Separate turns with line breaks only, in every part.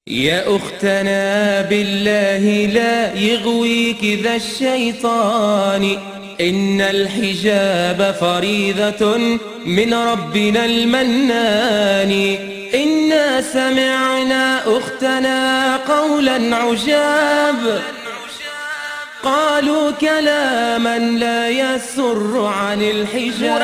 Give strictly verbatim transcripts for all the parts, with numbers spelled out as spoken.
يا أختنا بالله لا يغويك ذا الشيطان، إن الحجاب فريضة من ربنا المنان. إنا سمعنا أختنا قولا عجاب، قالوا كلاما لا يسر عن الحجاب.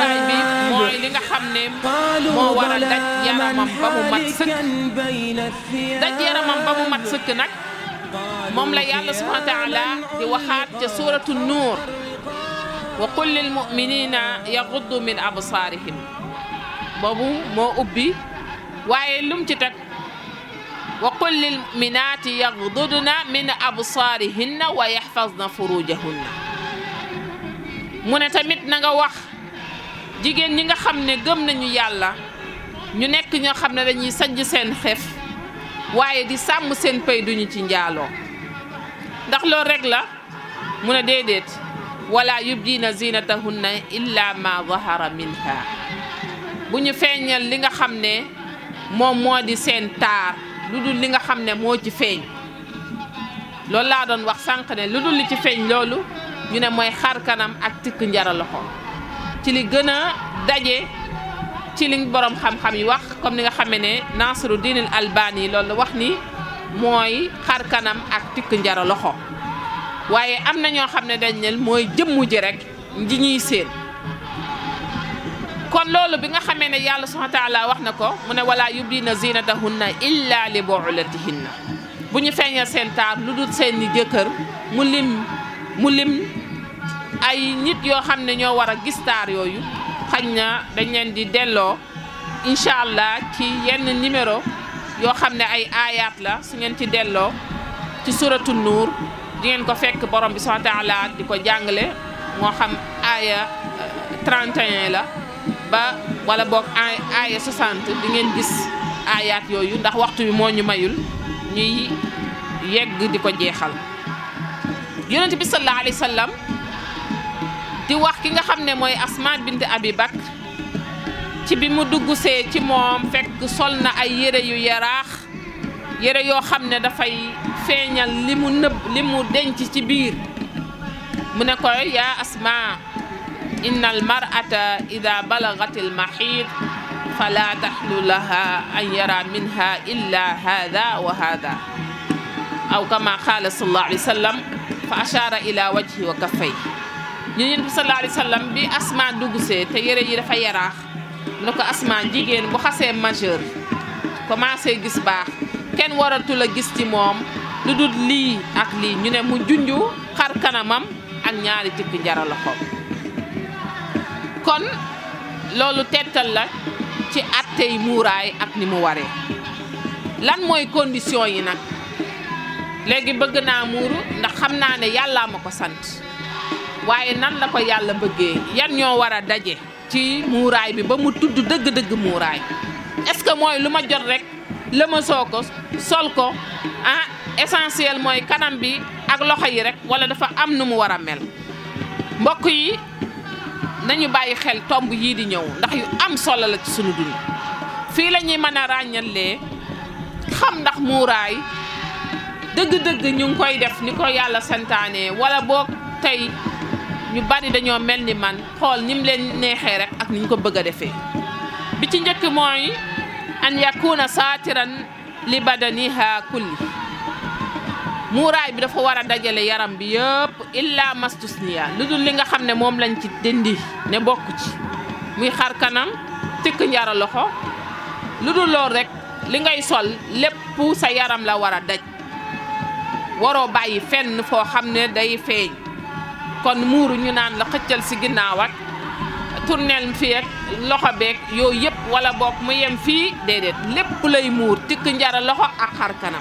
قالوا ظلاما حالكا بين الثياب.
daj yaramam ba mu mat sëkk nag moom la yàlla subhanahu wa taala di waxaat ca suuratu nuur wa qul lil muminina yaghuddu min absaarihim. boobu moo ubbi waaye lum ci teg wa qul lil muminaati yaghdudna min absaarihinna wa yaxfazna furujahunna. mu ne tamit na nga wax jigéen ñi nga xam ne gëm nañu yàlla ñu nekk ñoo xam ne dañuy sajj seen xef waaye di sàmm seen pay duñu ci njaaloo. ndax loolu rek la mu ne déedéet wala yubdina zinatahunna illa ma zahara minha. bu ñu feeñal li nga xam ne moom moo di seen taar lu dul li nga xam ne moo ci feeñ. loolu laa doon wax sànq ne lu dul li ci feeñ loolu ñu ne mooy xar kanam ak tikk njara loxo ci li gën a daje ci li borom xam-xam yi wax comme ni nga xamee ne Nasiruddin al Albani yi loolu wax ni mooy xar kanam ak tikk njara loxo waaye am na ñoo xam ne dañ ne mooy jëmmu ji rek ji ñuy seen. kon loolu bi nga xamee ne yàlla subhanahu wa taala wax na ko mu ne wala yubdina zinatahunna illa li bu'ulatihinna bu ñu feeñal seen taar lu dul seen ni jëkkër mu lim mu lim ay nit yoo xam ne ñoo war a gis taar yooyu xañ na dañ leen di delloo incha allah ci yenn numéro yoo xam ne ay aayaat la su ngeen ci delloo ci suratu nuur di ngeen ko fekk borom bi subhanahu wa taala di ko jàngale moo xam aaya trente et un la ba wala boog aaya soixante di ngeen gis aayaat yooyu ndax waxtu bi moo ñu mayul ñuy yegg di ko jeexal. yonent bi sallallahu alayhi wa sallam di wax ki nga xam ne mooy Asma bint Abi Bakr ci bi mu dugg see ci moom fekk sol na ay yére yu yaraax yére yoo xam ne dafay feeñal li mu nëbb li mu denc ci biir mu ne ko yaa Asma inna al mar'ata ida balagati al mahid fala tahlu laha an yara minha illa hada wa hada aw kama qala sallallahu alayhi wa sallam fa ashara ila wajhi wa kaffay. ñu Yonent bi sallallahu alayhi wa sallam bi Asma dugg see te yére yi dafa yaraax mu ne ko Asma jigéen bu xasee majeur commencé gis baax kenn waratul a gis ci moom lu dul lii ak lii ñu ne mu junju xar kanamam ak ñaari tikk njara loxoom. kon loolu tettal la ci attey muuraay ak ni mu waree. lan mooy condition yi nag léegi bëgg naa muuru ndax xam naa ne yàllaa ma ko sant waaye nan la ko yàlla bëggee yan ñoo war a daje ci muuraay bi ba mu tudd dëgg-dëgg muuraay. est-ce que mooy lu ma jot rek la ma soo ko sol ko ah essentiel mooy kanam bi ak loxo yi rek wala dafa am nu mu war a mel. mbokk yi nañu bàyyi xel tomb yii di ñëw ndax yu am solo la ci sunu dund. fii la ñuy mën a ràññalee xam ndax muuraay dëgg-dëgg ñu ngi koy def ni ko yàlla santaane wala boog tey ñu bari dañoo mel ni man xool ni mu leen neexee rek ak ni ñu ko bëgg a defee. bi ci njëkk mooy an yakuna saatiran li badaniha kulli. muuraay bi dafa war a dajale yaram bi yëpp illa mastusniya lu dul li nga xam ne moom lañ ci dindi ne bokk ci muy xar kanam tikk njara loxo lu dul lool rek li ngay sol lépp sa yaram la war a daj waroo bàyyi fenn foo xam ne day feeñ. kon muuru ñu naan la xëccal si ginnaaw ak tournel fii ak loxo beeg yooyu yëpp wala boog mu yem fii déedéet lépp lay muur tikk njara loxo ak xar kanam.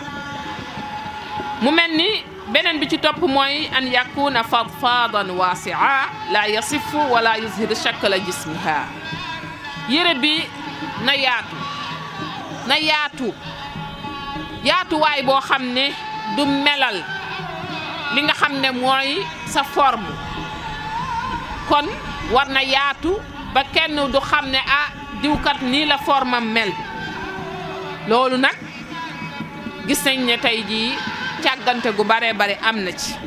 mu mel ni beneen bi ci topp mooy an yakuna fadfadan waasi'a la yasifu wala yuzhiru shakla jismiha. yére bi na yaatu na yaatu yaatuwaay boo xam ne du melal li nga xam ne mooy sa forme. kon war na yaatu ba kenn du xam ne ah diwkat nii la formam mel. loolu nag gis nañ ne tey jii càggante gu bare bare am na ci.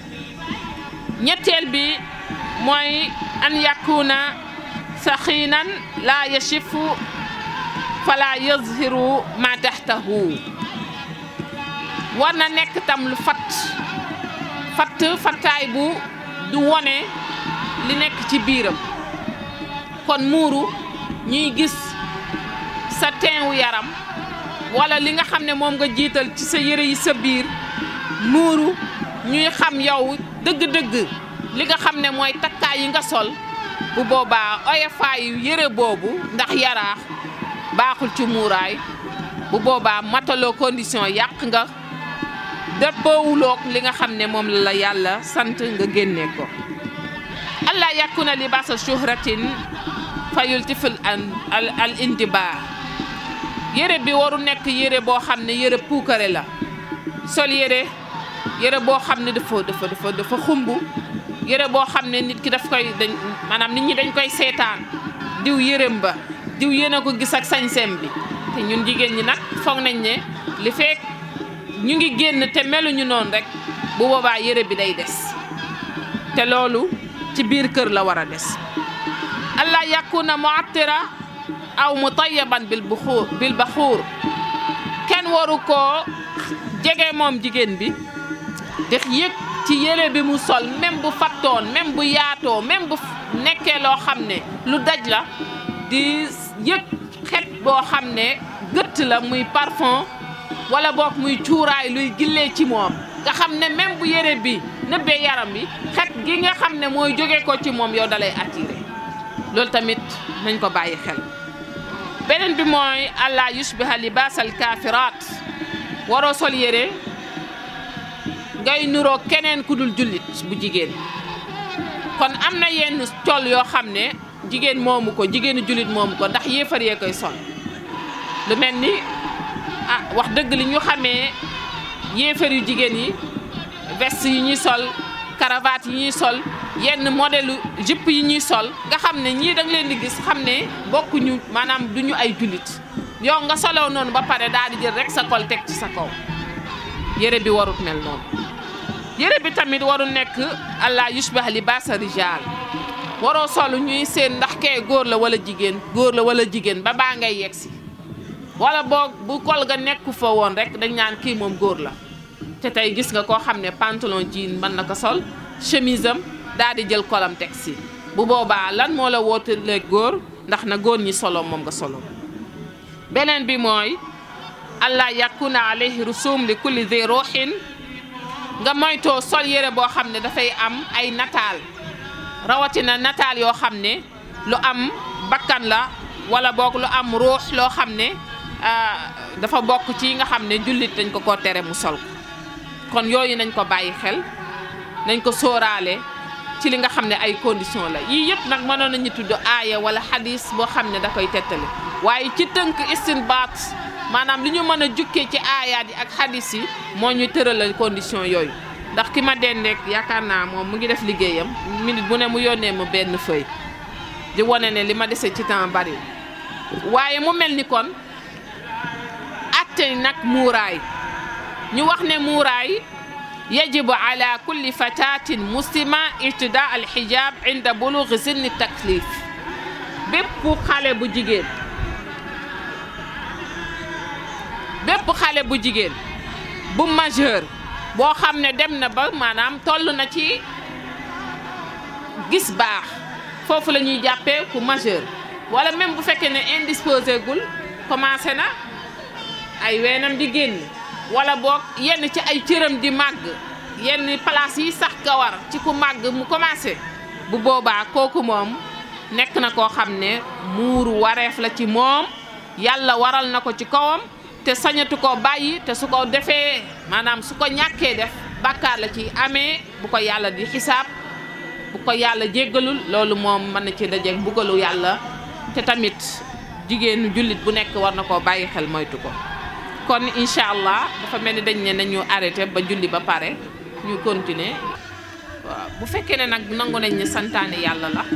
ñetteel bi mooy an yakuna saxiinan laa yashifu fala yazhiru ma taxtahu war na nekk tam lu fat fatt fattaay bu du wone li nekk ci biiram kon muuru ñuy gis sa teewu yaram wala li nga xam ne moom nga jiital ci sa yére yi sa biir muuru ñuy xam yow dëgg-dëgg li nga xam ne mooy takkaay yi nga sol bu boobaa oyofaayu yére boobu ndax yaraax baaxul ci muuraay bu boobaa mataloo condition yàq nga dëppoowuloog li nga xam ne moom la yàlla sant nga génne ko. allah yakuna libaasa shuhratin fa yultiful al al intibaa yére bi waru nekk yére boo xam ne yére puukare la sol yére yére boo xam ne dafa dafa dafa dafa xumb yére boo xam ne nit ki daf koy dañ maanaam nit ñi dañ koy seetaan diw yérem ba diw yéen a ko gis ak sañseem bi te ñun jigéen ñi nag foog nañ ne li fekk ñu ngi génn te meluñu noonu rek bu boobaa yére bi day des te loolu ci biir kër la war a des. allah yakuna mu'attira aw mutayyaban bil buxuur bil baxuur kenn waru koo jege moom jigéen bi di yëg ci yére bi mu sol même bu fattoon même bu yaatoo même bu nekkee loo xam ne lu daj la di yëg xet boo xam ne gëtt la muy parfum wala boog muy cuuraay luy gillee ci moom nga xam ne même bu yére bi nëbbee yaram bi xet gi nga xam ne mooy jóge ko ci moom yow dalay attiré loolu tamit nañ ko bàyyi xel. beneen bi mooy allah yushbiha libaasal kaafiraat waroo sol yére ngay nuroo keneen ku dul jullit bu jigéen kon am na yenn col yoo xam ne jigéen moomu ko jigéenu jullit moomu ko ndax yéefar yee koy sol lu mel ni ah wax dëgg li ñu xamee yéefar yu jigéen yi veste yi ñuy sol cravate yi ñuy sol yenn modèle jupe yi ñuy sol nga xam ne ñii da nga leen di gis xam ne bokkuñu maanaam duñu ay jullit yow nga soloo noonu ba pare daal di jël rek sa kol teg ci sa kaw yére bi warut mel noonu. yére bi tamit waru nekk allah yushbah libaasa rijaal waroo solu ñuy seen ndax kee góor la wala jigéen góor la wala jigéen ba baa ngay yegsi wala boog bu kol ga nekku fa woon rek dañ naan kii moom góor la te tey gis nga koo xam ne pantalon jean mën na ko sol chemise am daal di jël kolam teg si bu boobaa lan moo la wootelee góor ndax na góor ñi solo moom nga solo. beneen bi mooy allah yakuna alayhi rusum li kulli zi ruuhin nga moytoo sol yére boo xam ne dafay am ay nataal rawatina nataal yoo xam ne lu am bakkan la wala boog lu am ruux loo xam ne dafa bokk ci nga xam ne jullit dañ ko ko tere mu sol ko kon yooyu nañ ko bàyyi xel nañ ko sóoraale ci li nga xam ne ay condition la yii yëpp nag mënoon nañu tudd aaya wala xadis boo xam ne da koy tettale waaye ci tënk istinbaat maanaam li ñu mën a jukkee ci aayaat yi ak xadis yi moo ñu tëralal condition yooyu ndax ki ma dendeek yaakaar naa moom mu ngi def liggéeyam minute bu ne mu yónnee ma benn feuille di wane ne li ma dese ci temps bari waaye mu mel ni kon atte nag muuraay ñu wax ne muuraay yajibu ala kulli fatatin muslima irtida al hijab inda bulughi sinni taklif bépp xale bu jigéen bépp xale bu jigéen bu majeur boo xam ne dem na ba maanaam toll na ci gis baax foofu la ñuy jàppee ku majeur wala même bu fekkee ne indisposé gul commencé na ay weenam di génn wala boog yenn ci ay cëram di màgg yenn place yi sax kawar ci ku màgg mu commencé bu boobaa kooku moom nekk na koo xam ne muuru wareef la ci moom yàlla waral na ko ci kawam te sañatu ko bàyyi te su ko defee maanaam su ko ñàkkee def bàkkaar la ci amee bu ko yàlla di xisaab bu ko yàlla jéggalul loolu moom mën na ci dajeeg mbugalu yàlla te tamit jigéenu jullit bu nekk war na koo bàyyi xel moytu ko kon incha allah dafa mel ni dañ ne nañu arrêté ba julli ba pare ñu continuer waaw bu fekkee ne nag nangu nañ ne santaane yàlla la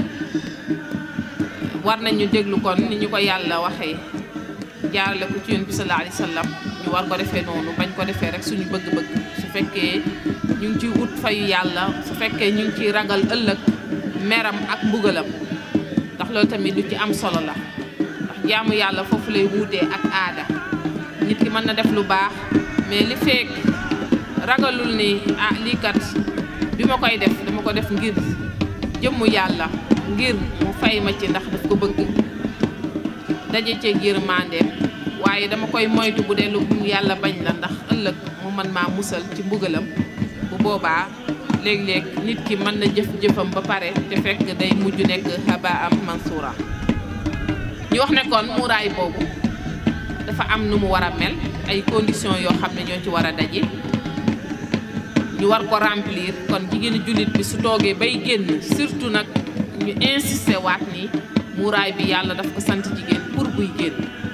war nañu déglu kon ni ñu ko yàlla waxee jaarale ko ci yonent bi sallallahu alayhi wa sallam ñu war ko defee noonu bañ ko defee rek suñu bëgg-bëgg su fekkee ñu ngi ciy ut fayu yàlla su fekkee ñu ngi ciy ragal ëllëg meram ak mbugalam ndax loolu tamit lu ci am solo la ndax jaamu yàlla foofu lay wuutee ak aada nit ki mën na def lu baax mais li fekk ragalul ni ah lii kat bi ma koy def dama ko def ngir jëmmu yàlla ngir mu fay ma ci ndax daf ko bëgg daje cee yërmandeem waaye dama koy moytu bu dee lu yàlla bañ la ndax ëllëg mu mën maa musal ci mbugalam bu boobaa léeg-léeg nit ki mën na jëf-jëfam ba pare te fekk day mujj nekk haba am mansuura ñu wax ne kon muuraay boobu dafa am nu mu war a mel ay conditions yoo xam ne ñoo ci war a daje ñu war ko remplir kon jigéenu jullit bi su toogee bay génn surtout nag ñu insister waat ni muuraay bi yàlla daf ko sant jigéen pour buy génn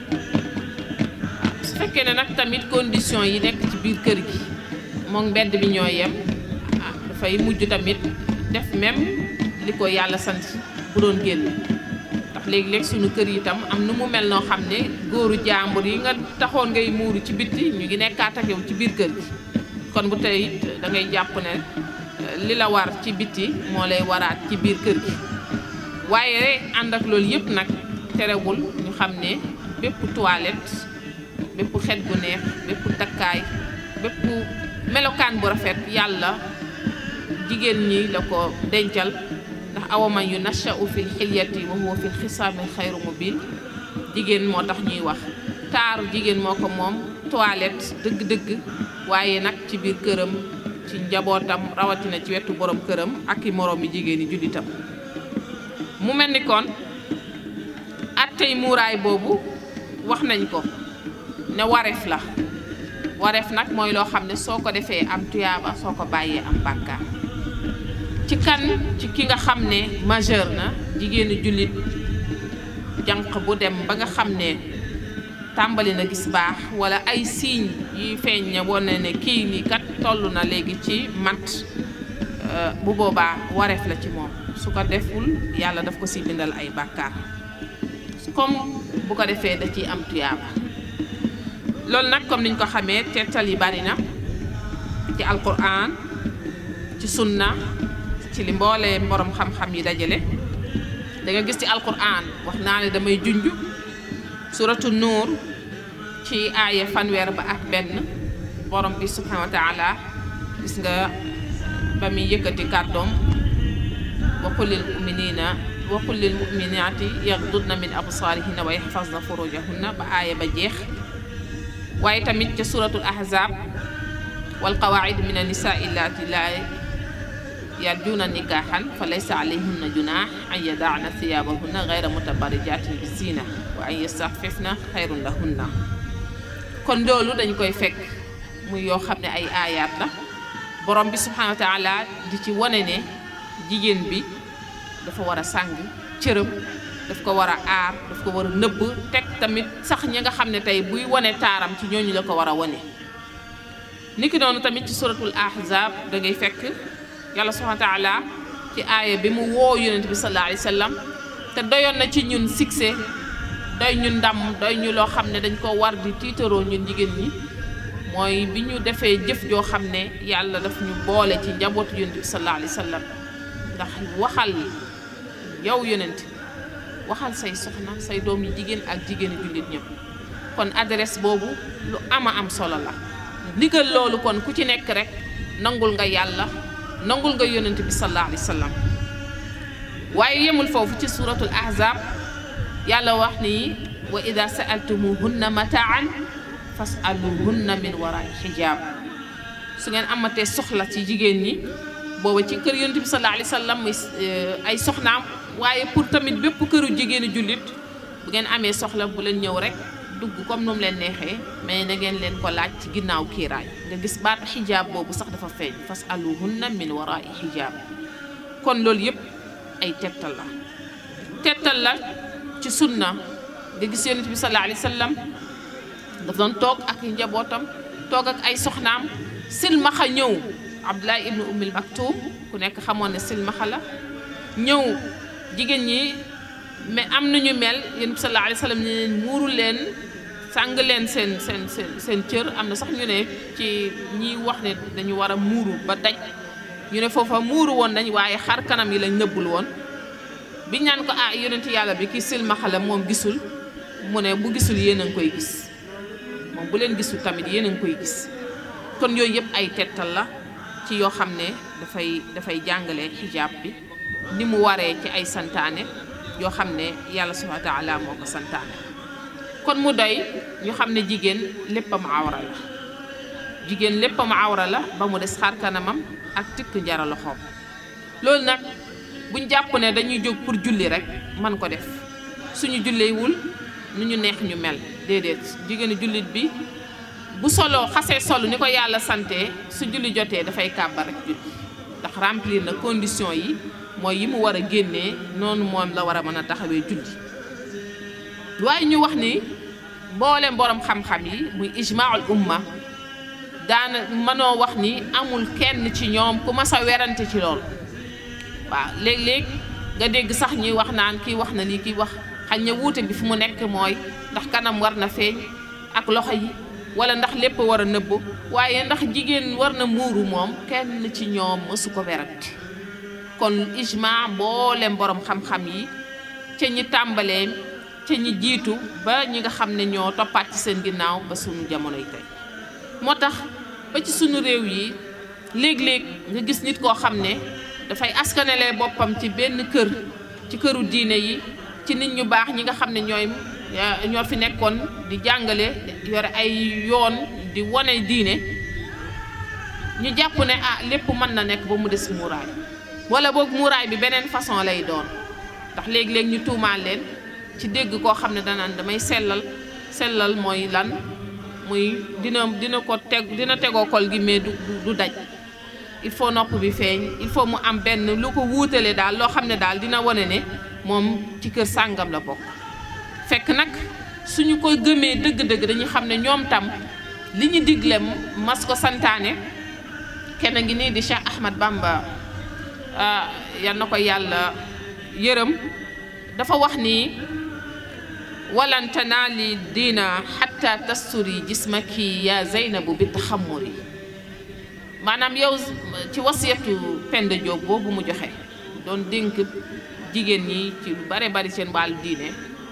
su fekkee ne nag tamit conditions yi nekk ci biir kër gi moom mbedd bi ñoo yem ah dafay mujj tamit def même li ko yàlla sant bu doon génn ndax léegi-léeg suñu kër yi itam am nu mu mel noo xam ne góoru jàmbur yi nga taxoon ngay muuru ci bitti ñu ngi nekkaat ak yow ci biir kër gi kon bu tey da ngay jàpp ne li la war ci bitti moo lay waraat ci biir kër gi waaye ànd ak loolu yëpp nag terewul ñu xam ne bépp toilette bépp xet gu neex bépp takkaay bépp melokaan bu rafet yàlla jigéen ñi la ko dencal ndax awaman yu nasha'u fil xilyati wa huwa fil xisaami xayru mubin jigéen moo tax ñuy wax taaru jigéen moo ko moom toilette dëgg-dëgg waaye nag ci biir këram ci njabootam rawatina ci wetu borom këram ak i moroom yi jigéen yi jullitam mu mel ni kon attey muuraay boobu wax nañ ko ne wareef la wareef nag mooy loo xam ne soo ko defee am tuyaaba soo ko bàyyee am bàkkaar ci kan ci ki nga xam ne majeur na jigéenu jullit jànq bu dem ba nga xam ne tàmbali na gis baax wala ay signes yuy feeñ ne wane ne kii nii kat toll na léegi ci mat bu boobaa wareef la ci moom su ko deful yàlla daf ko si bindal ay bàkkaar comme bu ko defee da ciy am tuyaaba loolu nag comme niñ ko xamee tettal yi bari na ci alquran ci sunna ci li mboolee borom xam-xam yi dajale da nga gis ci alquran wax naa ne damay junj suratu nuur ci aaya fanweer ba ak benn borom bi subhanahu wa taala gis nga ba muy yëkkati kàddoom wa qul lil muminina wa qul lil muminati yaghdudna min absarihinna wa yahfazna furujahunna ba aaya ba jeex waaye tamit ca suratul ahzab wal qawaid min an-nisaa illati la yarjuna nikahan fa laysa alayhinna junah an yada'na thiyabahunna ghayra mutabarrijatin bi zina wa an yastaxfifna xayrun lahunna kon loolu dañ koy fekk muy yoo xam ne ay aayaat la borom bi subhanahu wa taala di ci wane ne jigéen bi dafa war a sàng cërëm daf ko war a aar daf ko war a nëbb teg tamit sax ñi nga xam ne tey buy wane taaram ci ñooñu la ko war a wane niki noonu tamit ci suratul ahzab da ngay fekk yàlla subhanahu wa taala ci aaya bi mu woo yonent bi sallallahu alayhi wa sallam te doyoon na ci ñun succès doy ñu ndam doy ñu loo xam ne dañ ko war di tiitaroo ñun jigéen ñi mooy bi ñu defee jëf joo xam ne yàlla daf ñu boole ci njabootu yonent bi sallallahu alayhi wa sallam ndax waxal yow yonent waxal say soxna say doom yi jigéen ak jigéeni jullit ñëpp kon adresse boobu lu ama am solo la ndigal loolu kon ku ci nekk rek nangul nga yàlla nangul nga yonent bi sallallahu alayhi wa sallam waaye yemul foofu ci suratul ahzab yàlla wax ni wa ida sa'altumuhunna mataan fas'aluhunna min wara'i hijab su ngeen amatee soxla ci jigéen ñi booba ci kër yonent bi sallallahu alayhi wa sallam ay soxnaam waaye pour tamit bépp këru jigéenu jullit bu ngeen amee soxla bu leen ñëw rek dugg comme nu mu leen neexee mais na ngeen leen ko laaj ci ginnaaw kiiraay nga gis baat xijaab boobu sax dafa feeñ fas'aluhunna min wara'i hijab kon loolu yëpp ay tettal la tettal la ci sunna nga gis yonent bi sallallahu alayhi wa sallam daf doon toog ak njabootam toog ak ay soxnaam silmaxa ñëw Abdullah ibnu Ummil Maktum ku nekk xamoon ne silmaxa la ñëw jigéen ñi mais am nañu mel yonent bi sallallahu alayhi wa sallam ne leen muuru leen sàng leen seen seen seen seen cër. am na sax ñu ne ci ñi wax ne dañu war a muuru ba daj ñu ne foofa muuru woon nañ waaye xar kanam yi lañ nëbbul woon bi ñaan ko ah yonent yàlla bi ki silmaxa la moom gisul mu ne bu gisul yéen a ngi koy gis moom bu leen gisul tamit yéen a ngi koy gis. kon yooyu yëpp ay tettal la ci yoo xam ne dafay dafay jàngale xijaab bi ni mu waree ci ay santaane yoo xam ne yàlla subhaanahu wa taala moo ko santaane. kon mu doy ñu xam ne jigéen léppam awra la jigéen léppam awra la ba mu des xar kanamam ak tikk njara loxoom. loolu nag buñ jàpp ne dañuy jóg pour julli rek man ko def suñu julleewul nu ñu neex ñu mel déedéet jigéenu jullit bi bu solo xasee solo ni ko yàlla sante su julli jotee dafay kàbbar rek julli ndax remplir na condition yi mooy yi mu war a génnee noonu moom la war a mën a taxawee julli. waaye ñu wax ni mboolem borom xam-xam yi muy ijmaul umma daana mënoo wax ni amul kenn ci ñoom ku mas a werante ci lool. waaw léeg-léeg nga dégg sax ñuy wax naan kii wax na lii kii wax xañ na wuute bi fu mu nekk mooy ndax kanam war na feeñ ak loxo yi wala ndax lépp war a nëbb waaye ndax jigéen war na muuru moom kenn ci ñoom mësu ko werante. kon ijma mboolem borom xam-xam yi ca ñi tàmbalee ca ñi jiitu ba ñi nga xam ne ñoo toppaat ci seen ginnaaw ba sunu jamono yi tey. moo tax ba ci sunu réew yi léeg-léeg nga gis nit koo xam ne dafay askanale boppam ci benn kër ci këru diine yi ci nit ñu baax ñi nga xam ne ñooy ñoo fi nekkoon di jàngale yore ay yoon di wane diine ñu jàpp ne ah lépp mën na nekk ba mu des muuraay wala boog muuraay bi beneen façon lay doon ndax léegi-léegi ñu tuumaal leen ci dégg koo xam ne danaan damay sellal sellal mooy lan muy dina dina ko teg dina tegoo kol gi mais du du daj il faut nopp bi feeñ il faut mu am benn lu ko wuutale daal loo xam ne daal dina wane ne moom ci kër sàngam la bokk. fekk nag suñu ko gëmee dëgg-dëgg dañuy xam ne ñoom tam li ñu digle mas ko santaane kenn ngi nii di Cheikh Ahmad Bamba yal na ko yàlla yërëm dafa wax ni walan tanaali diina xatta tasturi jismaki ya Zeynabu bi taxamuri maanaam yow ci wasiyatu Penda Diop boobu mu joxe doon dénk jigéen ñi ci lu bare bari seen wàllu diine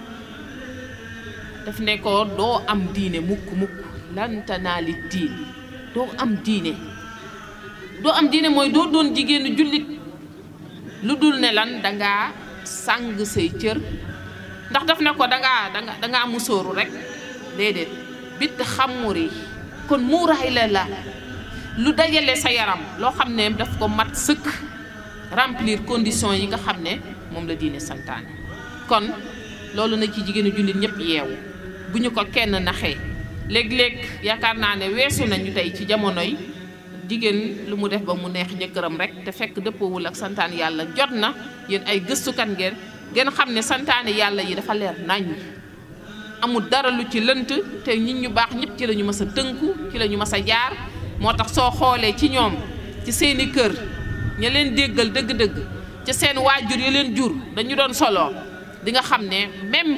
daf ne ko doo am diine mukk mukk lan tanaali diin doo am diine doo am diine mooy doo doon jigéenu jullit lu dul ne lan dangaa sàng say cër ndax daf ne ko dangaa danga dangaa musóoru rek déedéet bit xamuri kon muuraay la la lu dajale sa yaram loo xam ne daf ko mat sëkk remplir conditions yi nga xam ne moom la diine santaane. kon loolu na ci jigéenu jullit ñëpp yeewu bu ñu ko kenn naxee léeg-léeg yaakaar naa ne weesu nañu tey ci jamonoy jigéen lu mu def ba mu neex jëkkëram rek te fekk dëppoowul ak santaane yàlla. jot na yéen ay gëstukat ngeen ngeen xam ne santaane yàlla yi dafa leer nañ amul dara lu ci lënt te nit ñu baax ñëpp ci la ñu mës a tënku ci la ñu mës a jaar. moo tax soo xoolee ci ñoom ci seeni kër ña leen déggal dëgg-dëgg ci seen waajur ya leen jur dañu doon solo di nga xam ne même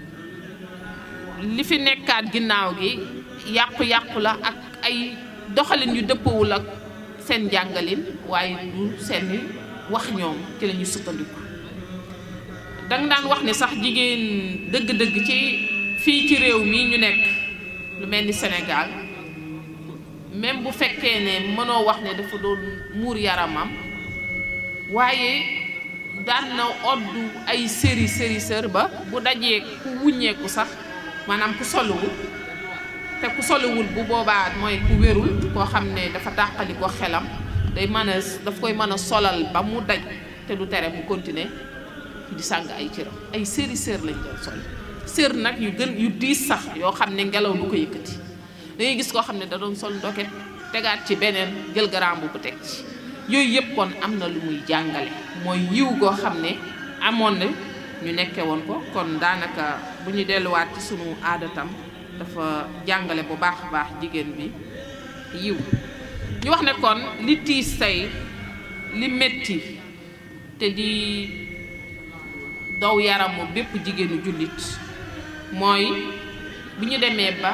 li fi nekkaat ginnaaw gi yàqu-yàqu la ak ay doxalin yu dëppawul ak seen jàngalin waaye du seeni wax ñoom ci la ñu sukkandiku. danga daan wax ne sax jigéen dëgg-dëgg ci fii ci réew mi ñu nekk lu mel ni Sénégal même bu fekkee ne mënoo wax ne dafa doon muur yaramam waaye daan na oddu ay séri séri sër ba bu dajee ku wuññeeku sax maanaam ku soluwul te ku soluwul bu boobaa mooy ku wérul koo xam ne dafa tàqali ko xelam day mën a daf koy mën a solal ba mu daj te du tere mu continuer di sàng ay cëram ay séri sër lañ doon sol sër nag yu gën yu diis sax yoo xam ne ngelaw du ko yëkkati dangay gis koo xam ne da doon sol ndoket tegaat ci beneen jël garaam bu teg ci yooyu yëpp kon am na lu muy jàngale mooy yiw goo xam ne amoon na ñu nekke woon ko kon daanaka bu ñu delluwaat ci sunu aadatam dafa jàngale bu baax a baax jigéen bi yiw ñu wax ne kon li tiis tey li metti te di daw yaramu bépp jigéenu jullit mooy bu ñu demee ba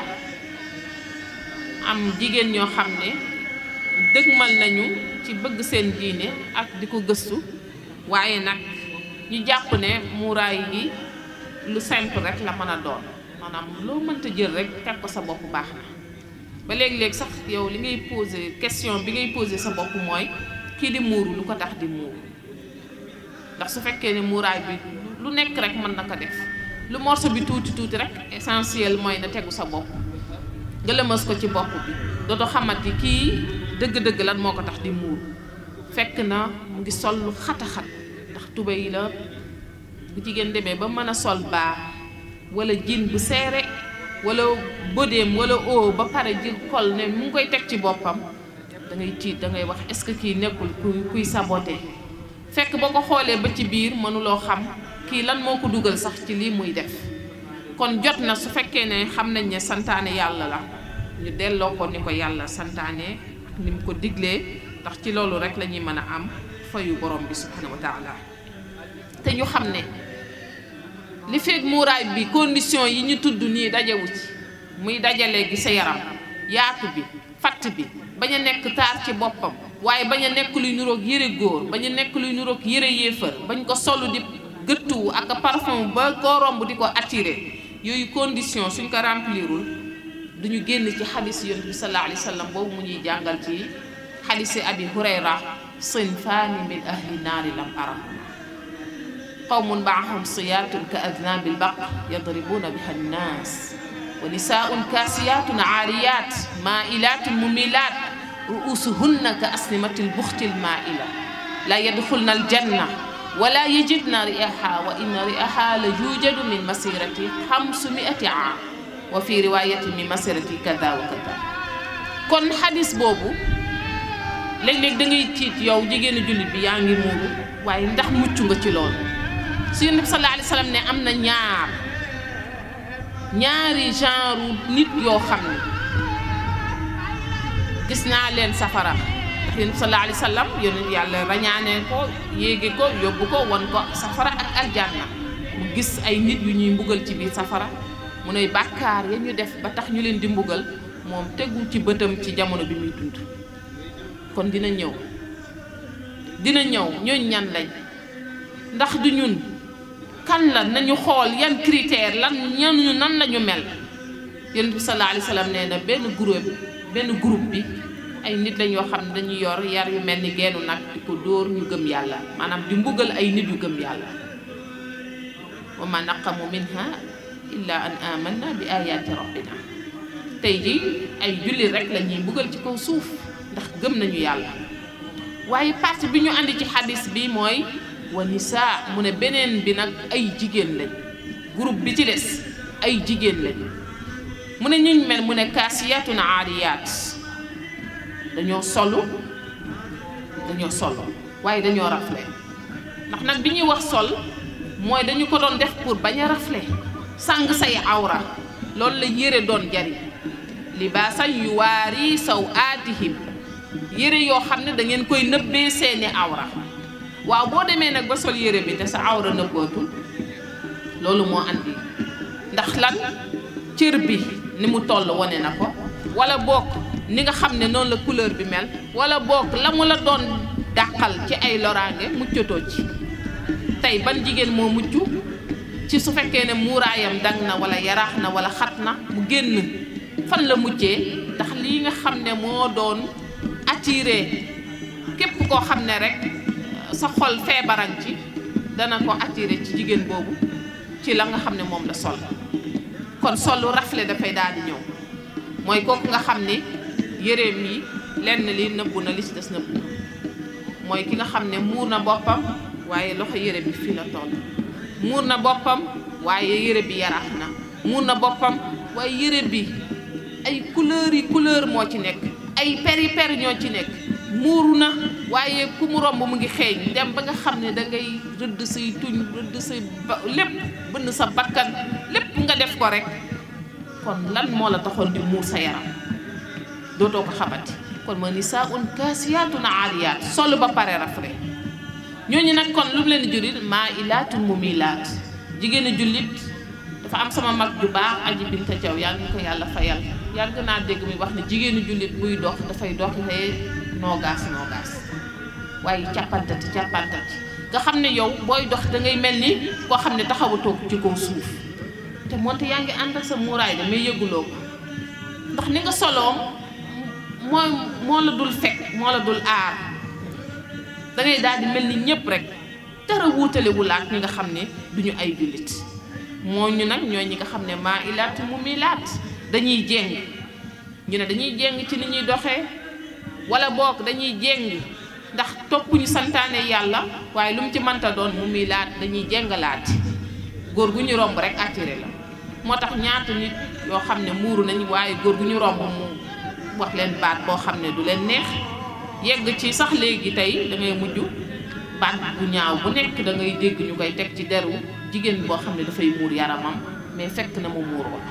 am jigéen ñoo xam ne dëgmal nañu ci bëgg seen diine ak di ko gëstu waaye nag ñu jàpp ne muuraay gi lu simple rek la mën a doon maanaam loo mënta jël rek teg ko sa bopp baax na ba léeg-léeg sax yow li ngay poser question bi ngay poser sa bopp mooy kii di muuru lu ko tax di muuru ndax su fekkee ne muuraay bi lu nekk rek mën na ko def lu morceau bi tuuti tuuti rek essentiel mooy na tegu sa bopp nga lëmas ko ci bopp bi dootoo xamati kii dëgg-dëgg lan moo ko tax di muuru fekk na mu ngi sol lu xata-xat ndax tubéy la bu jigéen demee ba mën a sol baa wala jiin bu seere wala bodéem wala o ba pare jël kol ne mu ngi koy teg ci boppam da ngay tiit da ngay wax est-ce que kii nekkul kuy kuy saboté fekk boo ko xoolee ba ci biir mënuloo xam kii lan moo ko dugal sax ci lii muy def kon jot na su fekkee ne xam nañ ne santaane yàlla la ñu delloo ko ni ko yàlla santaane ak ni mu ko diglee ndax ci loolu rek la ñuy mën a am fayu borom bi subhanahu wa taala te ñu xam ne li feeg muuraay bi condition yi ñu tudd nii dajewu ci muy dajale gi sa yaram yaatu bi fatt bi bañ a nekk taar ci boppam waaye bañ a nekk luy nuroog yëre góor bañ a nekk luy nuroog yëre yéefar bañ ko solu di gëttu ak parfum ba koo romb di ko attiré yooyu condition suñ ko remplirul duñu génn ci xadis yonent bi sallallahu alayhi wa sallam boobu mu ñuy jàngal ci xadisi abi hurayra sinfaani min ahli naari lam ara qawmun maahum siyaatun ka adnaabi lbaq yadribuuna biha nnaas wa nisaaun kaasiyaatun aariyaat maailaatun mumilaat ruusuhunna ka asnimati lbuxti lmaaila la yadxulna aljanna wala yajidna riaha wa inna riaha la yujadu min masirati xamsumiati aam wa fi riwayati min masirati kada wa kada kon xadis boobu léeg-léeg da ngay tiit yow jigéenu jullit bi yaa ngi muuru waaye ndax mucc nga ci loolu su Yonent bi sallallahu alayhi wa sallam ne am na ñaar ñaari genre nit yoo xam ne gis naa leen safara ndax Yonent bi sallallahu alayhi wa sallam yónni yàlla rañaane ko yéege ko yóbbu ko won ko safara ak aljanna mu gis ay nit yu ñuy mbugal ci biir safara mu ne bàkkaar ya ñu def ba tax ñu leen di mbugal moom tegu ci bëtam ci jamono bi muy dund kon dina ñëw dina ñëw ñooñ ñan lañ ndax du ñun kan la nañu xool yan critère lan ñanuñu nan lañu mel Yonent bi sallallahu alayhi wa sallam nee na benn groupe benn groupe bi ay nit lañ yoo xam ne dañuy yor yar yu mel ni geenu nag di ko dóor ñu gëm yàlla maanaam di mbugal ay nit yu gëm yàlla wa ma naqamu minha illa an amanna bi ayati rabbina tey ji ay julli rek la ñuy mbugal ci kaw suuf ndax gëm nañu yàlla waaye partie bi ñu andi ci xadis bi mooy wa nisaa mu ne beneen bi nag ay jigéen lañ groupe bi ci des ay jigéen lañ mu ne ñuñ mel mu ne kaasiyatun aariyaat dañoo solu dañoo solu waaye dañoo rafle ndax nag bi ñuy wax sol mooy dañu ko doon def pour bañ a rafle sàng say awra loolu la yére doon jariñ libaasan yuwaari saw aatihim yére yoo xam ne da ngeen koy nëbbee seeni awra waaw boo demee nag ba sol yére bi te sa awra nëbbootul loolu moo andi ndax lan cër bi ni mu toll wane na ko wala boog ni nga xam ne noonu la couleur bi mel wala boog la mu la doon dàqal ci ay loraange muccatoo ci tey ban jigéen moo mucc ci su fekkee ne muuraayam dang na wala yaraax na wala xat na mu génn fan la muccee ndax lii nga xam ne moo doon attiré képp koo xam ne rek sa xol feebaran ci dana ko attiré ci jigéen boobu ci la nga xam ne moom la sol kon solu rafle dafay daal di ñëw mooy kooku nga xam ni yéreem yi lenn li nëbbu na li ci des nëbbu mooy ki nga xam ne muur na boppam waaye loxo yére bi fii la toll muur na boppam waaye yére bi yaraax na muur na boppam waaye yére bi ay couleur yi couleur moo ci nekk ay peri per ñoo ci nekk muuru na waaye ku mu romb mu ngi xeeñ dem ba nga xam ne da ngay rëdd say tuñ rëdd say lépp bënn sa bakkan lépp nga def ko rek kon lan moo la taxoon di muur sa yaram dootoo ko xamati kon ma nisaa'un kaasiyaatun aariyaat sol ba pare rafle ñooñu nag kon lu mu leen juril maa'ilaatun mumilaat jigéenu jullit dafa am sama mag ju baax Aji Binta Jaw yàlla ñu ko yàlla fayal yàgg naa dégg muy wax ne jigéenu jullit buy dox dafay doxee noogaas noogaas waaye càppantati càppantati nga xam ne yow booy dox da ngay mel ni koo xam ne taxawatoo ci kaw suuf te moonte yaa ngi ànd ak sa muuraay da mais yëguloo ko ndax ni nga soloo mooy moo la dul fekk moo la dul aar da ngay daal di mel ni ñëpp rek dara wuutalewu la ak ñi nga xam ne duñu ay jullit moo ñu nag ñooy ñi nga xam ne maa ilaat mu milaat dañuy jéng ñu ne dañuy jéng ci ni ñuy doxee wala boog dañuy jéng ndax toppuñu santaane yàlla waaye lu mu ci mënta doon mu milaat dañuy jéngalaat góor gu ñu romb rek attiré la moo tax ñaata nit yoo xam ne muuru nañ waaye góor gu ñu romb mu wax leen baat boo xam ne du leen neex yegg ci sax léegi tey da ngay mujj baat bu ñaaw bu nekk da ngay dégg ñu koy teg ci deru jigéen boo xam ne dafay muur yaramam mais fekk na mu muur woon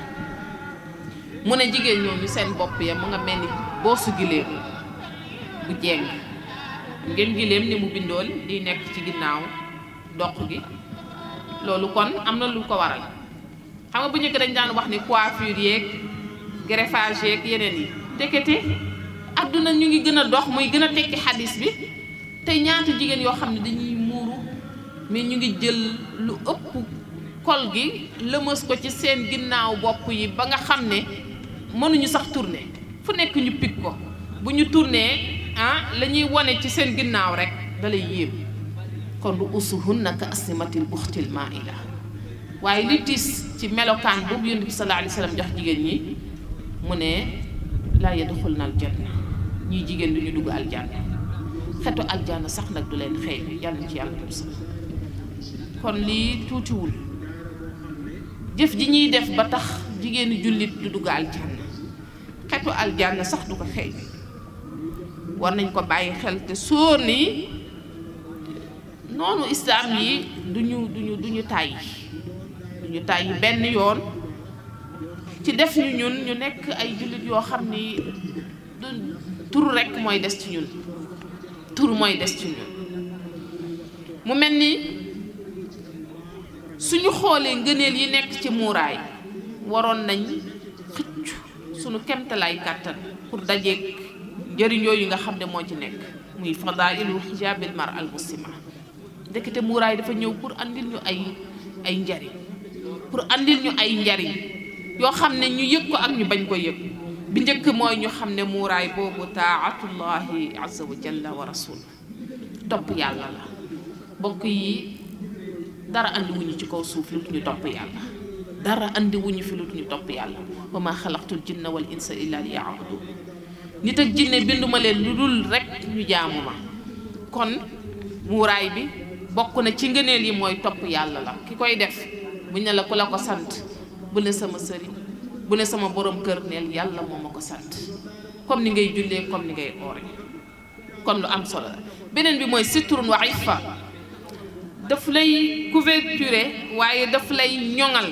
mu ne jigéen ñooñu seen bopp ya mu nga mel ni boosu giléem bu jeng ngeen giléem ni mu bindool di nekk ci ginnaaw doq gi loolu kon am na lu ko waral xam nga bu njëkk dañ daan wax ni coiffure yeeg greffage yeeg yeneen yi tekete adduna ñu ngi gën a dox muy gën a tekki xadis bi tey ñaata jigéen yoo xam ne dañuy muuru mais ñu ngi jël lu ëpp kol gi lëmës ko ci seen ginnaaw bopp yi ba nga xam ne mënuñu sax tourner fu nekk ñu picc ko bu ñu tourner ah la ñuy wone ci seen ginnaaw rek da lay yéem kon lu usuhunna ka asnimatil buxtil maila waaye li tiis ci melokaan boobu yonent bi sallallahu alayhi wa sallam jox jigéen ñi mu ne laa yadxulna aljanna ñii jigéen duñu dugg aljanna xetu aljanna sax nag du leen xëy yàlla ci yàlla sax kon lii tuutiwul jëf ji ñuy def ba tax jigéenu jullit du dugg aljanna xetu aljanna sax du ko xëy war nañ ko bàyyi xel te sóor ni noonu islaam yi duñu duñu duñu tàyyi duñu tàyyi benn yoon ci def ñu ñun ñu nekk ay jullit yoo xam ni du tur rekk mooy des ci ñun tur mooy des ci ñun mu mel ni suñu xoolee ngëneel yi nekk ci muuraay waroon nañ xëcc suñu kemtalaay kàttan pour dajeeg njëriñ yooyu nga xam ne moo ci nekk muy fadailu hijaabil mar al muslima ndekete muuraay dafa ñëw pour andil ñu ay ay njariñ pour andil ñu ay njariñ yoo xam ne ñu yëg ko ak ñu bañ ko yëg bi njëkk mooy ñu xam ne muuraay boobu taatullahi azza wa jalla wa rasul topp yàlla la bokk yi dara andi wuñu ci kaw suuf lu ñu topp yàlla dara andi wuñu fi lu ñu topp yàlla wa ma xalaqtul jinna wal insa illa liya'budun nit ak jinne binduma leen lu dul rek ñu jaamu ma kon muuraay bi bokk na ci ngëneel yi mooy topp yàlla la ki koy def buñ ne la ku la ko sant bu ne sama sëriñ bu ne sama borom kër neel yàlla moo ma ko sant comme ni ngay jullee comme ni ngay oore kon lu am solo la beneen bi mooy sitrun wa iffa daf lay couverture waaye daf lay ñoŋal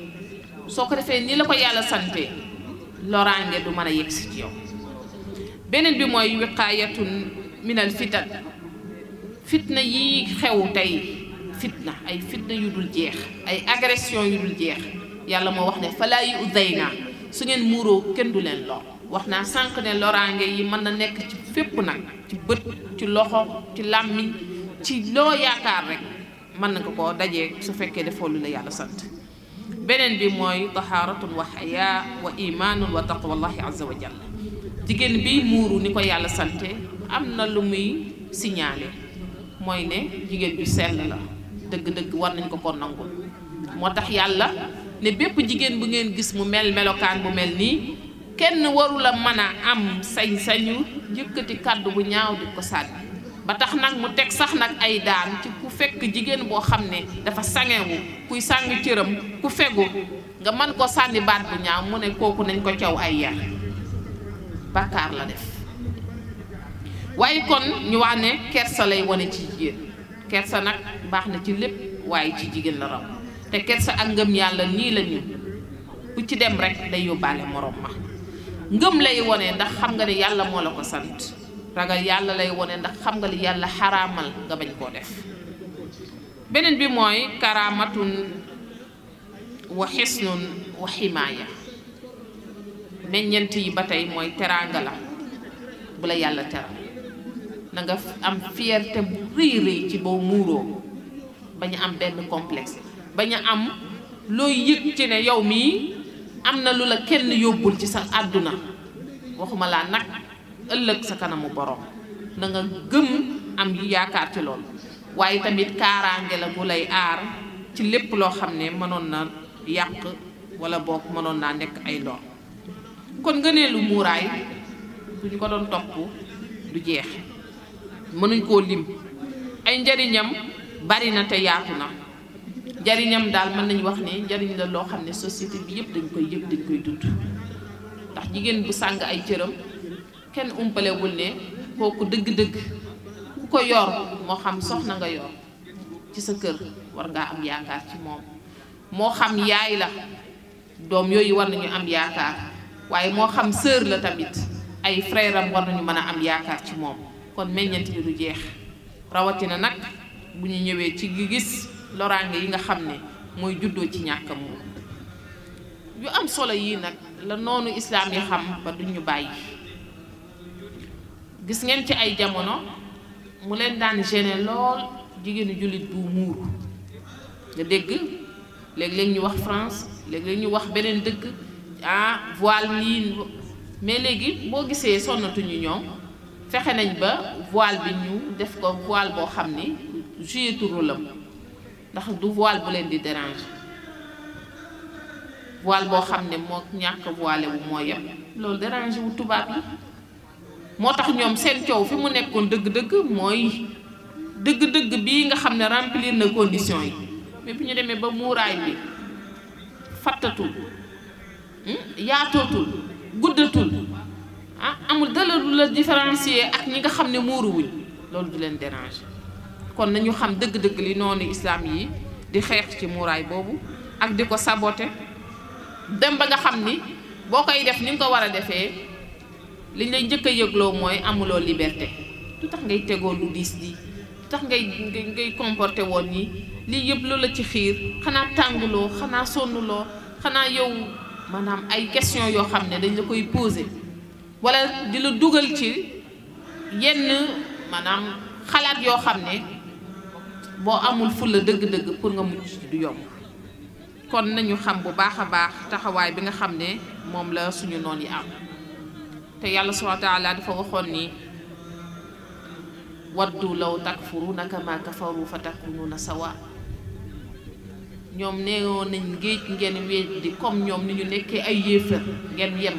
soo ko defee ni la ko yàlla sante loraange du mën a yegsi ci yow beneen bi mooy wiqaayatun minal fitan fitna yi xew tey fitna ay fitna yu dul jeex ay agression yu dul jeex yàlla moo wax ne falaa yu udayna su ngeen muuroo kenn du leen lor wax naa sànq ne loraange yi mën na nekk ci fépp nag ci bët ci loxo ci làmmiñ ci loo yaakaar rek mën na nga koo dajee su fekkee defoo lu la yàlla sant beneen bi mooy tahaaratun wa xayaa wa imaanun wa taqwallahi azza wa jalla jigéen bi muuru ni ko yàlla sante am na lu muy signalé mooy ne jigéen bi sell la dëgg-dëgg war nañ ko ko nangul moo tax yàlla ne bépp jigéen bu ngeen gis mu mel melokaan bu mel nii kenn warula mën a am sañ-sañu yëkkati kàddu bu ñaaw di ko sànni ba tax nag mu teg sax nag ay daan ci ku fekk jigéen boo xam ne dafa sangewu kuy sàng cëram ku fegu nga mën ko sànni baat bu ñaaw mu ne kooku nañ ko caw ay yar bàkkaar la def waaye kon ñu wax ne kersa lay wane ci jigéen kersa nag baax na ci lépp waaye ci jigéen la raw te kersa ak ngëm yàlla nii la ñu ku ci dem rek day yóbbaale morom ma ngëm lay wone ndax xam nga ne yàlla moo la ko sant ragal yàlla lay wone ndax xam nga li yàlla xaraamal nga bañ koo def beneen bi mooy karaamatun wa xisnun wa ximaaya meññent yi ba tey mooy teraanga la bu la yàlla teral na nga am fierté bu rëy rëy ci boo muuroo bañ a am benn complexe bañ a am looy yëg ci ne yow mii am na lu la kenn yóbbul ci sa àdduna waxuma laa nag ëllëg sa kanamu borom na nga gëm am yaakaar ci loolu waaye tamit kaaraange la bu lay aar ci lépp loo xam ne mënoon na yàq wala boog mënoon naa nekk ay lor kon ngëneelu muuraay bu ñu ko doon topp du jeex mënuñ koo lim ay njariñam bari na te yaatu na njariñam daal mën nañu wax ne njariñ la loo xam ne société bi yëpp dañ koy yëpp dañ koy dund ndax jigéen bu sàng ay cëram kenn umpalewul ne kooku dëgg-dëgg ku ko yor moo xam soxna nga yor ci sa kër war ngaa am yaakaar ci moom moo xam yaay la doom yooyu war nañu am yaakaar waaye moo xam sœur la tamit ay frère am war nañu mën a am yaakaar ci moom kon meññeent bi du jeex rawatina nag bu ñu ñëwee ci gi gis loraange yi nga xam ne mooy juddoo ci ñàkk moom yu am solo yii nag la noonu islaam yi xam ba duñ ñu bàyyi gis ngeen ci ay jamono mu leen daan gêner lool jigéenu jullit bu muuru nga dégg léeg-léeg ñu wax France léeg-léeg ñu wax beneen dëkk ah voile nii mais léegi boo gisee sonnatuñu ñoom fexe nañ ba voile bi ñu def ko voile boo xam ni joué rôle am ndax du voile bu leen di déranger voile boo xam ne moo ñàkk voilé wu moo yem loolu déranger wu tubaab yi moo tax ñoom seen coow fi mu nekkoon dëgg-dëgg mooy dëgg-dëgg bii nga xam ne remplir na conditions yi mais bu ñu demee ba muuraay bi fattatul yaatootul guddatul ah amul dara lu la différencier ak ñi nga xam ne muuruwuñ loolu du leen déranger kon nañu xam dëgg-dëgg li noonu islam yi di xeex ci muuraay boobu ak di ko saboter dem ba nga xam ni boo koy def ni nga ko war a defee liñ lay njëkk a yëgloo mooy amuloo liberté lu tax ngay tegoo lu diis di lu tax ngay ngay ngay comporté woon nii lii yëpp loolu la ci xiir xanaa tànguloo xanaa sonnuloo xanaa yow maanaam ay question yoo xam ne dañ la koy posé wala di la dugal ci yenn maanaam xalaat yoo xam ne boo amul fulla dëgg-dëgg pour nga mucc du yomb kon nañu xam bu baax a baax taxawaay bi nga xam ne moom la suñu noon yi am te yàlla subhaanahu wa taala dafa waxoon ni waddu law takfuruuna kama kafaru fa takunuuna sawa ñoom neewoon nañ géej ngeen weddi comme ñoom ni ñu nekkee ay yéefar ngeen yem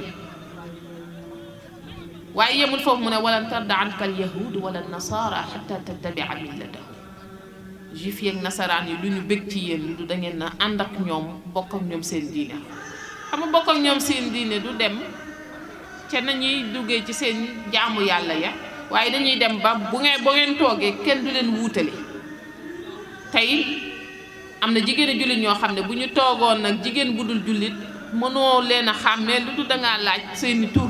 waaye yemul foofu mu ne walan tarda anka al yahud wala nasara xata tattabia millatahum juif yeeg nasaraan yi lu ñu bëgg ci yéen lu du da ngeen na ànd ak ñoom bokk ak ñoom seen diine xam nga bokk ak ñoom seen diine du dem ca nañuy duggee ci seen jaamu yàlla ya waaye dañuy dem ba bu ngeen boo ngeen toogee kenn du leen wuutale tey am na jigéenu jullit ñoo xam ne bu ñu toogoon nag jigéen bu dul jullit mënoo leen a xàmmee lu du dangaa laaj seeni tur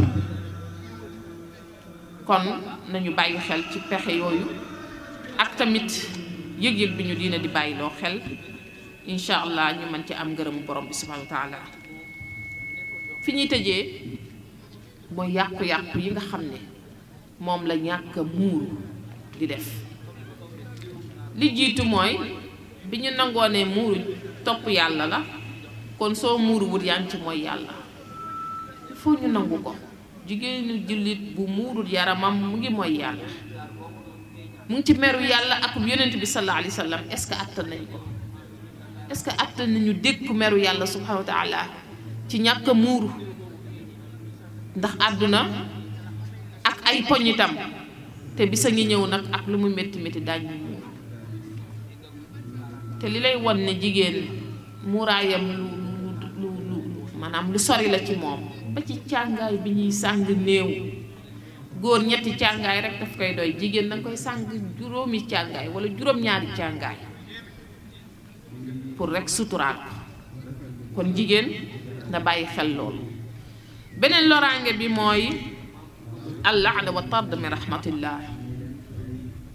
kon nañu bàyyi xel ci pexe yooyu ak tamit yëg-yëg bi ñu diina di bàyyi loo xel incha allah ñu mën ci am ngërëmu borom bi subhanahu wa taala fi ñuy tëjee mooy yàqu-yàqu yi nga xam ne moom la ñàkk a muuru di def li jiitu mooy bi ñu nangoo ne muuru topp yàlla la kon soo muuru wut yaa ngi ci mooy yàlla il faut ñu nangu ko jigéenu jullit bu muurul yaramam mu ngi mooy yàlla mu ngi ci meru yàlla ak yonent bi sallallahu alayhi wa sallam est-ce que attan nañ ko est-ce que attan nañu dékku meru yàlla subhanahu wa taala ci ñàkk a muuru ndax àdduna ak ay poñitam te bisa ngi ñëw nag ak lu mu métti métti daañu muur te li lay won ne jigéen muuraayam lu lu lu maanaam lu sori la ci moom ba ci càngaay bi ñuy sàng néew góor ñetti càngaay rek daf koy doy jigéen danga koy sàng juróomi càngaay wala juróom-ñaari càngaay pour rek suturaal ko kon jigéen na bàyyi xel loolu beneen loraange bi mooy al-la'na wa tard min rahmatillah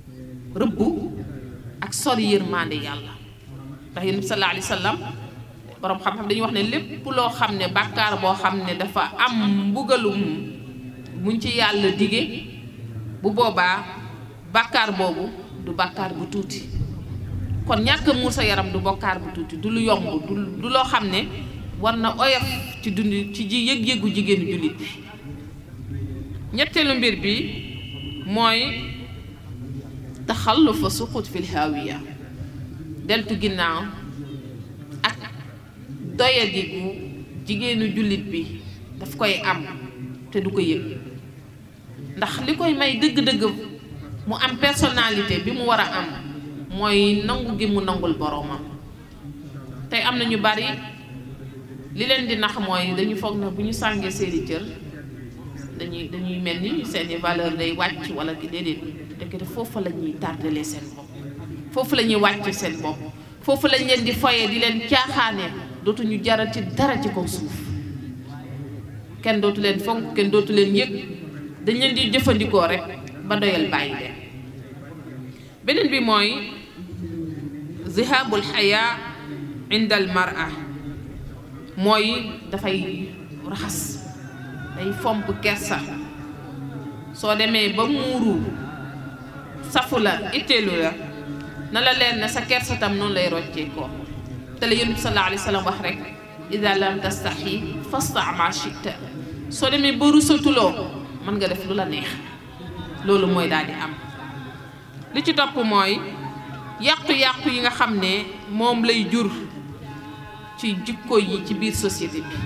rëbb ak sori yërmande yàlla ndax yonent bi sallallahu alayhi wa sallam borom xam-xam dañuy wax ne lépp loo xam ne bàkkaar boo xam ne dafa am mbugalum muñ ci yàlla dige bu boobaa bàkkaar boobu du bàkkaar bu tuuti kon ñàkk muur sa yaram du bàkkaar bu tuuti du lu yomb du du loo xam ne war na oyof ci dund ci ji yëg-yëgu jigéenu jullit bi ñetteelu mbir bi mooy taxallufa suqut fil haawiya deltu ginnaaw ak doyadi gu jigéenu jullit bi daf koy am te du ko yëg ndax li koy may dëgg-dëgg mu am personnalité bi mu war a am mooy nangu gi mu nangul boroomam tey am na ñu bari li leen di nax mooy dañu foog na bu ñu sàngee seeni cër dañuy dañuy mel ni seeni valeur day wàcc wala ki déedéet dekk foofu la ñuy tardelee seen bopp foofu la ñuy wàcc seen bopp foofu lañ leen di foyee di leen caaxaanee dootuñu jaral ci dara ci kaw suuf kenn dootu leen fonk kenn dootu leen yëg dañ leen di jëfandikoo rek ba doyal bàyyi leen beneen bi mooy zihabul xayaa inda al mar'a mooy dafay raxas day fomp kersa soo demee ba muuru safu la itteelu la na la leen ne sa kersa tam noonu lay roccee ko te la yonent bi sallallahu alayhi wa sallam wax rek ida lam tastaxi fasta ma chita soo demee ba rusatuloo mën nga def lu la neex loolu mooy daal di am li ci topp mooy yàqu-yàqu yi nga xam ne moom lay jur ci jikko yi ci biir société bi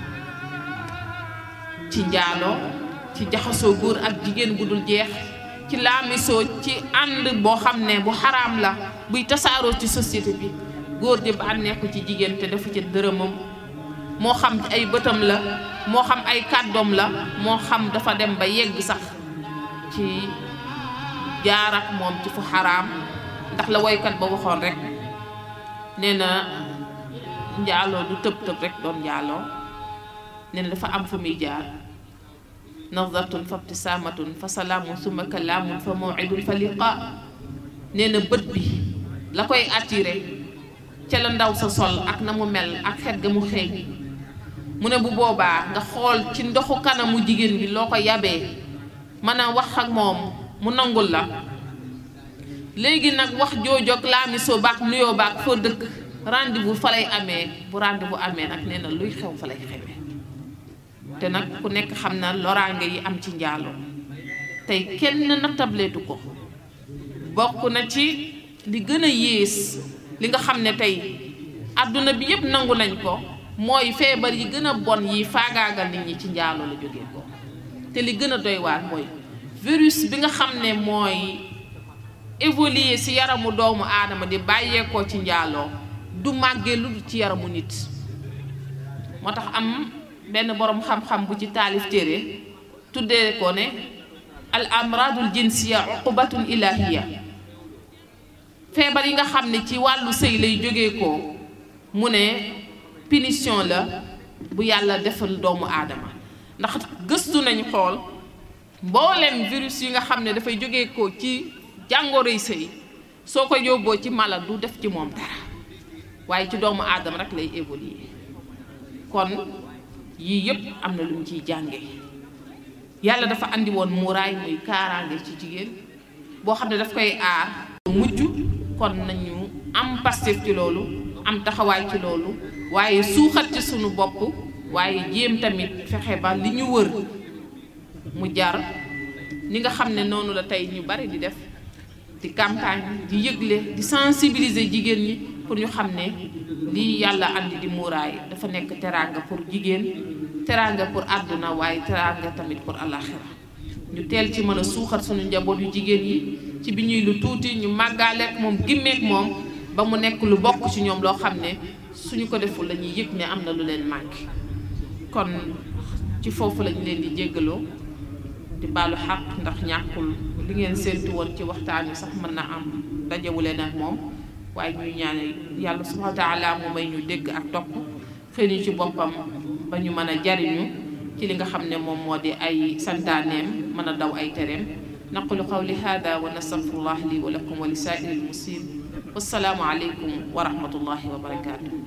ci njaaloo ci jaxasoo góor ak jigéen bu dul jeex ci laamisoo ci ànd boo xam ne bu xaraam la buy tasaaroo ci société bi góor di bànneeku ci jigéen te defu ci dërëmam moo xam ci ay bëtam la moo xam ay kàddoom la moo xam dafa dem ba yegg sax ci jaar ak moom ci fu xaraam ndax la woykat ba waxoon rek nee na njaaloo du tëb tëb rek doon njaaloo nee na dafa am fu muy jaar nazratun fa ibtisaamatun fa salaamun summa kalaamun fa mawidun fa liqa nee na bët bi la koy attiré ca la ndaw sa sol ak na mu mel ak xet ga mu xeeñ mu ne bu boobaa nga xool ci ndoxu kanamu jigéen bi loo ko yabee mën a wax ak moom mu nangul la léegi nag wax joojoog laamisoo baak nuyoo baak foo dëkk rendez-vous fa lay amee bu rendez-vous amee nag nee na luy xew fa lay xewee te nag ku nekk xam na loraange yi am ci njaaloo tey kenn nattableetu ko bokk na ci li gën a yées li nga xam ne tey àdduna bi yépp nangu nañ ko mooy feebar yi gën a bon yi faagaagal nit ñi ci njaaloo la jógee ko te li gën a doy waar mooy virus bi nga xam ne mooy évoluer ci yaramu doomu aadama di bàyyeekoo ci njaaloo du màggee lu ci yaramu nit moo tax am benn boroom xam-xam bu ci taalif téere tuddee ko ne al amradul jinsiya uqubatun ilahiya feebar yi nga xam ne ci wàllu sëy lay jógee ko mu ne punition la bu yàlla defal doomu aadama ndax gëstu nañ xool mboolem virus yi nga xam ne dafay jógee ko ci jàngoroy sëy soo ko yóbboo ci mala du def ci moom dara waaye ci doomu aadama rek lay évoluer kon yii yëpp am na lu ñu ciy jànge yàlla dafa andi woon muuraay muy kaaraange ci jigéen boo xam ne daf koy aar mujj kon nañu am pastef ci loolu am taxawaay ci loolu waaye suuxat ci sunu bopp waaye jéem tamit fexe ba li ñu wër mu jar ni nga xam ne noonu la tey ñu bari di def di campagne di yëgle di sensibiliser jigéen ñi pour ñu xam ne lii yàlla andi di muuraay dafa nekk teraanga pour jigéen teraanga pour àdduna waaye teraanga tamit pour alaxira ñu teel ci mën a suuxat suñu njaboot yu jigéen yi ci bi ñuy lu tuuti ñu màggaaleek moom gimmeek moom ba mu nekk lu bokk ci ñoom loo xam ne suñu ko deful la ñuy yëg ne am na lu leen manqué kon ci foofu lañ leen di jéggaloo di baalu xaq ndax ñàkkul li ngeen séentu woon ci waxtaan wi sax mën na am dajewuleen ak moom waaye ñuy ñaane yàlla subhanahu wa taala mu may ñu dégg ak topp xëy ñu ci boppam ba ñu mën a jariñu ci li nga xam ne moom moo di ay santaaneem mën a daw ay tereem naqulu qawli hada wa nastaghfirullah li wa lakum wa li saa'iril muslimin wassalaamu aleykum wa rahmatullahi wa barakatuh